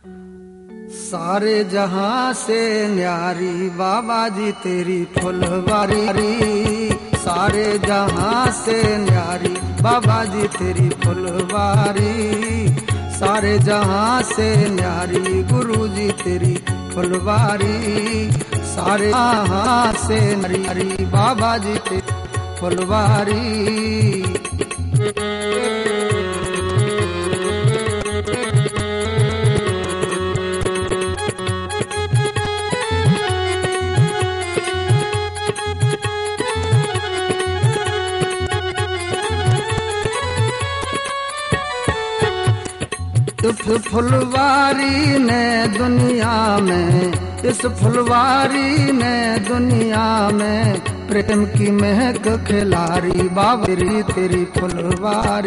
सारे जहां से न्यारी बाबा जी तेरी फुलवारी, सारे जहां से न्यारी बाबा जी तेरी फुलवारी, सारे जहां से न्यारी गुरु जी तेरी फुलवारी, सारे जहां से न्यारी बाबा जी तेरी फुलवारी। इस फुलवारी ने दुनिया में, इस फुलवारी ने दुनिया में प्रेम की महक खिलारी बाबरी तेरी फुलवारी।